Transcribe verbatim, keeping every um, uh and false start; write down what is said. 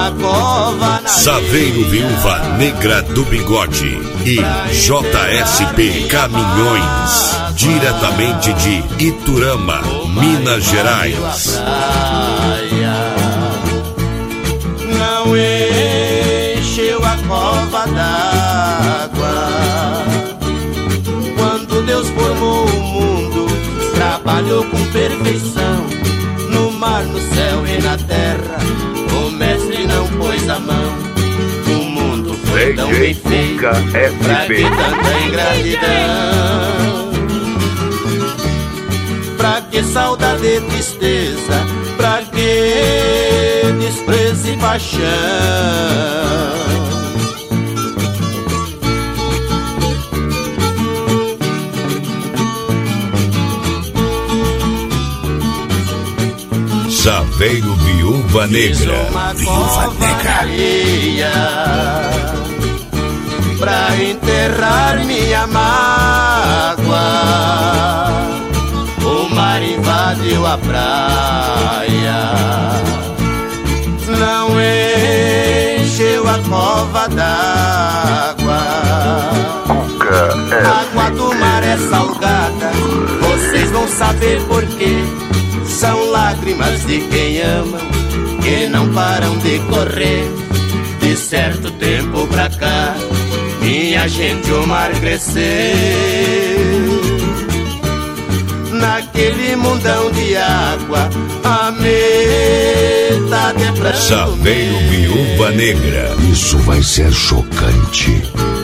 uma cova na Saveiro Viúva Negra do Bigode e J S P Caminhões, diretamente de Iturama, Minas Gerais. Não encheu a cova d'água quando Deus formou o mundo, trabalhou com perfeição no mar, no céu e na terra. O mestre não pôs a mão. O mundo foi tão bem feito, pra que tanta ingratidão? Pra que saudade e tristeza? Pra que desprezo e paixão? Saveiro Viúva Negra. Viúva Negra. Pra enterrar minha mágoa, o mar invadiu a praia. Não encheu a cova d'água. A água do mar é salgada, vocês vão saber por quê. São lágrimas de quem ama, que não param de correr. De certo tempo pra cá, minha gente, o mar cresceu. Naquele mundão de água, a metade é branco. Saveiro Viúva Negra. Isso vai ser chocante.